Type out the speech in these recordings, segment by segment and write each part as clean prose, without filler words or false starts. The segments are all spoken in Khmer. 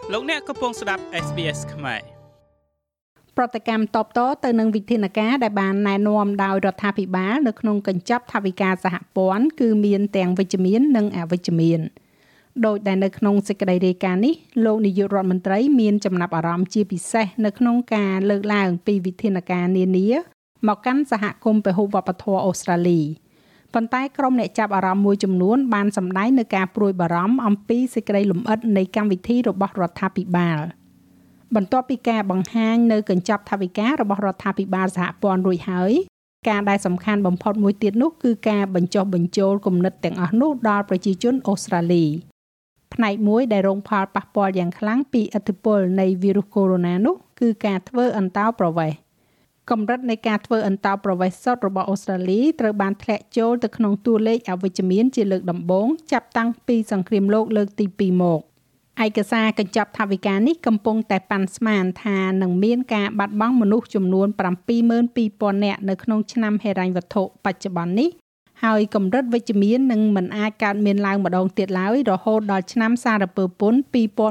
លោកអ្នកកំពុងស្ដាប់ SBS ខ្មែរប្រតិកម្មតបតទៅនឹងវិធានការដែលបានណែនាំដោយរដ្ឋាភិបាលនៅក្នុងកញ្ចប់ថវិកាសហព័ន្ធគឺមានទាំងវិជ្ជមាននិងអវិជ្ជមានដោយដែលនៅក្នុងសេចក្តីរាយការណ៍នេះលោកនាយករដ្ឋមន្ត្រីមានចំណាប់អារម្មណ៍ជាពិសេសនៅក្នុងការលើកឡើងពីវិធានការនានាមកកាន់សហគមន៍ពហុវប្បធម៌អូស្ត្រាលីប៉ុន្តែក្រុមអ្នកចាប់អារម្មណ៍មួយចំនួនបានសម្ដែងនៅការព្រួយបារម្ភអំពីសេចក្តីលម្អិតនៃកម្មវិធីរបស់រដ្ឋាភិបាលបន្ទាប់ពីការបង្ហាញនៅកញ្ចប់ថវិការបស់រដ្ឋាភិបាលសហព័ន្ធរួចហើយការដែលសំខាន់បំផុតមួយទៀតនោះគឺការបញ្ចុះបញ្ចូលគំនិតទាំងអស់នោះដល់ប្រជាជនអូស្ត្រាលីផ្នែកមួយដែលរងផលប៉ះពាល់យ៉ាងខ្លាំងពីឥទ្ធិពលនៃវីរុសកូវីដ -19 នោះគឺការធ្វើអន្តោប្រវេសន៍កម្រិតនៃការធ្វើអន្តោប្រវេសន៍សុទ្ធរបស់អូស្ត្រាលីត្រូវបានធ្លាក់ចូលទៅក្នុងតួលេខអវិជ្ជមានជាលើកដំបូងចាប់តាំងពីសង្គ្រាមលោកលើកទី2មកឯកសារកញ្ចប់ថវិកានេះកំពុងតែប៉ាន់ស្មានថានឹងមានការបាត់បង់មនុស្សចំនួន 72,000 នាក់នៅក្នុងឆ្នាំហិរញ្ញវត្ថុបច្ចុប្បន្ននេះហើយកម្រិតវិជ្ជមាននឹងមិនអាចកើតមានឡើងម្ដងទៀតឡើយរហូតដល់ឆ្នាំសារពើពន្ធ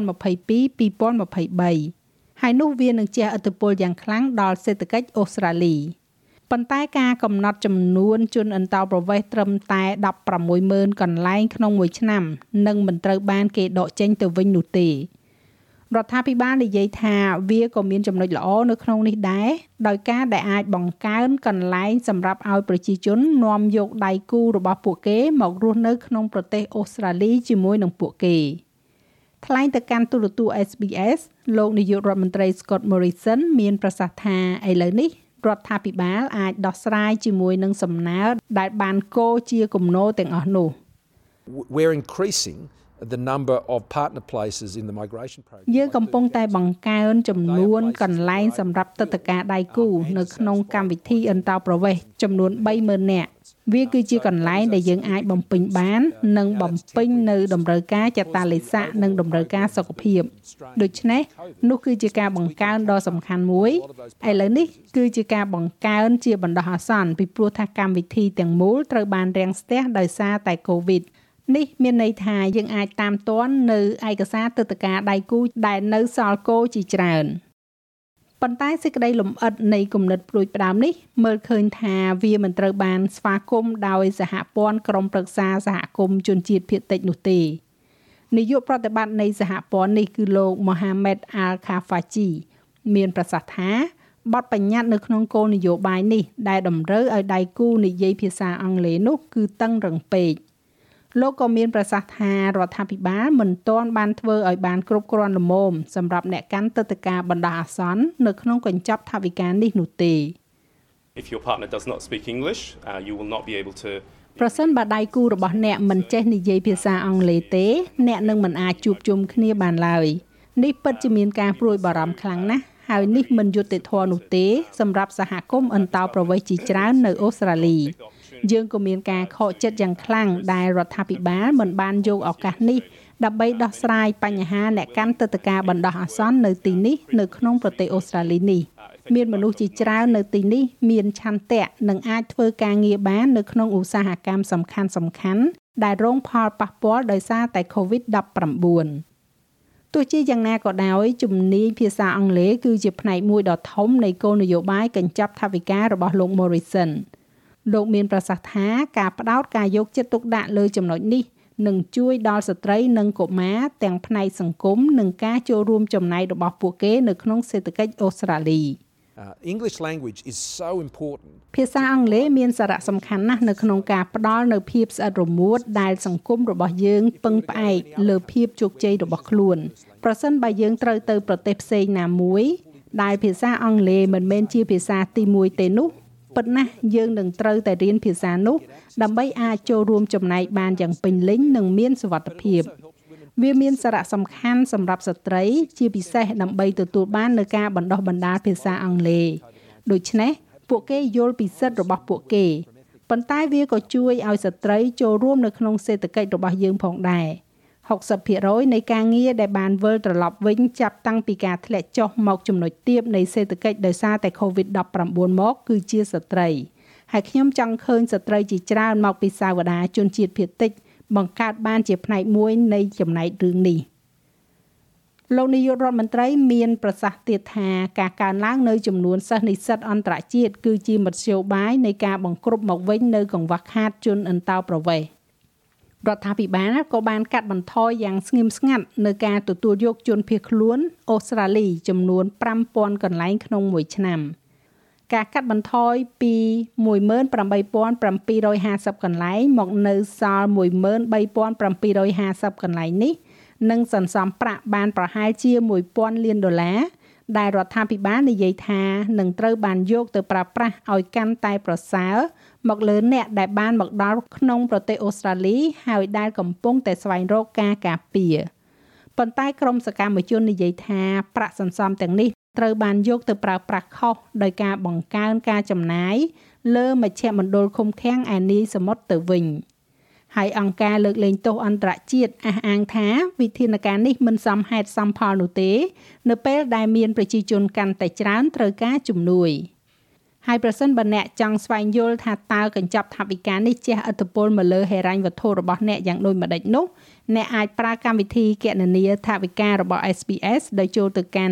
2022-2023 ហើយនោះវានឹងជះឥទ្ធិពលយ៉ាងខ្លាំងដល់សេដ្ឋកិច្ចអូស្ត្រាលីប៉ុន្តែការកំណត់ចំនួនជនអន្តោប្រវេសន៍ត្រឹមតែ 16,000 កន្លែងក្នុងមួយឆ្នាំនឹងមិនត្រូវបានគេដកចេញទៅវិញនោះទេរដ្ឋាភិបាលនិយាយថាវាក៏មានចំណុចល្អនៅក្នុងនេះដែរដោយការដែលអាចបង្កើនកន្លែងសម្រាប់ឲ្យប្រជាជននាំយកដៃគូរបស់ពួកគេមករស់នៅក្នុងប្រទេសអូស្ត្រាលីជាមួយនឹងពួកគេថ្លែងទៅកាន់ទូរទស្សន៍ SBS លោកនាយករដ្ឋមន្ត្រី Scott Morrison មានប្រសាសន៍ថាឥឡូវនេះរដ្ឋាភិបាលអាចដោះស្រាយជាមួយនឹងសំណើដែលបានកោជាគំនរទាំងអស់នោះ We're increasing the number of partner places in the migration program យើងកំពុងតែបង្កើនចំនួនកន្លែងសម្រាប់ទឹកតការដៃគូនៅក្នុងកម្មវិធីអន្តោប្រវេសន៍ចំនួន 30,000 នាក់វាគឺជាកន្លែងដែលយើងអាចបំពេញបាននិងបំពេញនៅតម្រូវការចតាឡេស័កនិងតម្រូវការសុខភាពដូច្នេះនោះគឺជាការបង្កើនដ៏សំខាន់មួយឥឡូវនេះគឺជាការបង្កើនជាបណ្ដោះអាសន្នពីព្រោះថាកម្មវិធីទាំងមូលត្រូវបានរាំងស្ទះដោយសារតែកូវីដនេះមានន័យថាយើងអាចតាមទាន់នៅឯកសារទឹកតការដៃគូដែលនៅសល់គោជាច្រើនប៉ុន្តែសេចក្តីលម្អិតនៃគំនិតព្រួយផ្ដើមនេះមើលឃើញថាវាមិនត្រូវបានស្វាគមន៍ដោយសហព័ន្ធក្រុមប្រឹក្សាសហគមន៍ជនជាតិភាគតិចនោះទេនាយកប្រតិបត្តិនៃសហព័ន្ធនេះគឺលោក Mohamed Al-Khafaji មានប្រសាសន៍ថាបទបញ្ញត្តិនៅក្នុងគោលនយោបាយនេះដែលតម្រូវឲ្យដៃគូនិយាយភាសាអង់គ្លេសនោះគឺតឹងរឹងពេកលោកក៏មានប្រសាសន៍ថារដ្ឋាភិបាលមិនទាន់បានធ្វើឲ្យបានគ្រប់គ្រាន់ល្មមសម្រាប់អ្នកកាន់ទឹកតការបណ្ដោះអាសន្ននៅក្នុងកញ្ចប់ថវិកានេះនោះទេ If your partner does not speak English, you will not be able to ប្រសិនបើដៃគូរបស់អ្នកមិនចេះនិយាយភាសាអង់គ្លេសទេអ្នកនឹងមិនអាចជួបជុំគ្នាបានឡើយនេះពិតជាមានការព្រួយបារម្ភខ្លាំងណាស់ហើយនេះមិនយុត្តិធម៌នោះទេសម្រាប់សហគមន៍អន្តោប្រវេសន៍ជាច្រើននៅអូស្ត្រាលីយើងក៏មានការខកចិត្តយ៉ាងខ្លាំងដែលរដ្ឋាភិបាលមិនបានយកឱកាសនេះដើម្បីដោះស្រាយបញ្ហាអ្នកកាន់ទឹកតការបណ្ដោះអាសន្ននៅទីនេះនៅក្នុងប្រទេសអូស្ត្រាលីនេះមានមនុស្សជាច្រើននៅទីនេះមានឆន្ទៈនិងអាចធ្វើការងារបាននៅក្នុងឧស្សាហកម្មសំខាន់ៗដែលរងផលប៉ះពាល់ដោយសារតែ COVID-19 ទោះជាយ៉ាងណាក៏ដោយជំនាញភាសាអង់គ្លេសគឺជាផ្នែកមួយដ៏ធំនៃគោលនយោបាយកញ្ចប់ថវិការបស់លោក Morrisonលោកមានប្រសាសន៍ថាការផ្ដោតការយកចិត្តទុកដាក់លើចំណុចនេះនឹងជួយដល់ស្ត្រីនិងកុមារទាំងផ្នែកសង្គមនិងការចូលរួមចំណែករបស់ពួកគេនៅក្នុងសេដ្ឋកិច្ចអូស្ត្រាលី English language is so important ភាសាអង់គ្លេសមានសារៈសំខាន់ណាស់នៅក្នុងការផ្ដល់នូវភាពស្អិតរមួតដែលសង្គមរបស់យើងពឹងផ្អែកលើភាពជោគជ័យរបស់ខ្លួនប្រសិនបើយើងត្រូវទៅប្រទេសផ្សេងណាមួយដែលភាសាអង់គ្លេសមិនមែនជាភាសាទី1ទេនោះប៉ុន្តែយើងនឹងត្រូវតែរៀនភាសានោះដើម្បីអាចចូលរួមចំណែកបានយ៉ាងពេញលេញនិងមានសុវត្ថិភាពវាមានសារៈសំខាន់សម្រាប់ស្ត្រីជាពិសេសដើម្បីទទួលបាននូវការបណ្ដុះបណ្ដាលភាសាអង់គ្លេសដូច្នេះពួកគេយល់ពីសិទ្ធិរបស់ពួកគេប៉ុន្តែវាក៏ជួយឲ្យស្ត្រីចូលរួមនៅក្នុងសេដ្ឋកិច្ចរបស់យើងផងដែរ 60% នៃការងារដែលបានវិលត្រឡប់វិញចាប់តាំងពីការធ្លាក់ចុះមកចំណុចទាបនៃសេដ្ឋកិច្ចដោយសារតែ COVID-19 មកគឺជាស្ត្រីហើយខ្ញុំចង់ឃើញស្ត្រីជាច្រើនមកពីសាវតាជនជាតិភាគតិចបង្កើតបានជាផ្នែកមួយនៃចំណែករឿងនេះលោកនាយករដ្ឋមន្ត្រីមានប្រសាសន៍ទៀតថាការកើនឡើងនៅចំនួនសិស្សនិស្សិតអន្តរជាតិគឺជាមធ្យោបាយនៃការបង្ក្រប់មកវិញនៅកង្វះខាតជនអន្តោប្រវេសន៍រដ្ឋាភិបាលក៏បានកាត់បន្ថយយ៉ាងស្ងៀមស្ងាត់នៅការទទួលយកជនភៀសខ្លួនអូស្ត្រាលីចំនួន 5,000 កន្លែងក្នុងមួយឆ្នាំការកាត់បន្ថយពី 18,750 កន្លែងមកនៅសល់ 13,750 កន្លែងនេះនឹងសន្សំប្រាក់បានប្រហែលជា $1,000 លានដែលរដ្ឋាភិបាលនិយាយថានឹងត្រូវបានយកទៅប្រើប្រាស់ឲ្យកាន់តែប្រសើរមកលើអ្នកដែលបានមកដល់ក្នុងប្រទេសអូស្ត្រាលីហើយដែលកំពុងតែស្វែងរកការការពារប៉ុន្តែក្រុមសកម្មជននិយាយថាប្រាក់សន្សំទាំងនេះត្រូវបានយកទៅប្រើប្រាស់ខុសដោយការបង្កើនការចំណាយលើមជ្ឈមណ្ឌលឃុំឃាំងឯនីសមុទ្រទៅវិញហើយអង្គការលើកលែងទោសអន្តរជាតិអះអាងថាវិធានការនេះមិនសមហេតុសមផលនោះទេនៅពេលដែលមានប្រជាជនកាន់តែច្រើនត្រូវការជំនួយហើយប្រសិនបើអ្នកចង់ស្វែងយល់ថាតើកញ្ចប់ថវិកានេះជះឥទ្ធិពលមកលើហិរញ្ញវត្ថុរបស់អ្នកយ៉ាងដូចម្តេចនោះអ្នកអាចប្រើកម្មវិធីគណនាថវិការបស់ SBS ដោយចូលទៅកាន់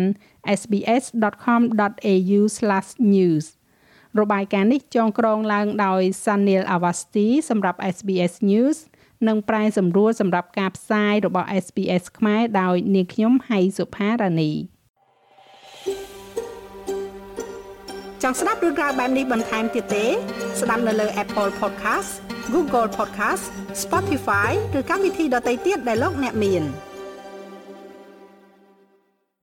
sbs.com.au/news របាយការណ៍នេះចងក្រងឡើងដោយ Sanil Awasthi សម្រាប់ SBS News និងប្រែសម្រួលសម្រាប់ការផ្សាយរបស់ SBS ខ្មែរដោយនាងខ្ញុំហៃសុផារ៉ានីចង់ស្ដាប់រឿងរ៉ាវបែបនេះបន្ថែមទៀតទេស្ដាប់នៅលើ Apple Podcast Google Podcast Spotify ឬកម្មវិធីដទៃទៀតដែលលោកអ្នកមាន